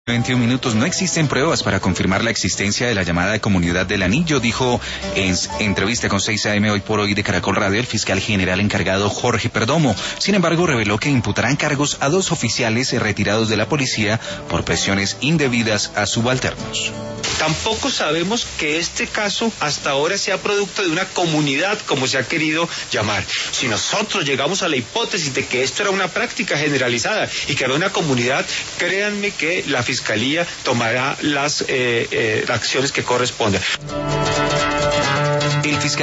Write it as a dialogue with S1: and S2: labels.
S1: 21 minutos. No existen pruebas para confirmar la existencia de la llamada Comunidad del Anillo, dijo en entrevista con 6 AM Hoy por Hoy de Caracol Radio el fiscal general encargado Jorge Perdomo. Sin embargo, reveló que imputarán cargos a 2 oficiales retirados de la policía por presiones indebidas a subalternos.
S2: Tampoco sabemos que este caso hasta ahora sea producto de una comunidad, como se ha querido llamar. Si nosotros llegamos a la hipótesis de que esto era una práctica generalizada y que era una comunidad, créanme que la Fiscalía tomará las acciones que correspondan.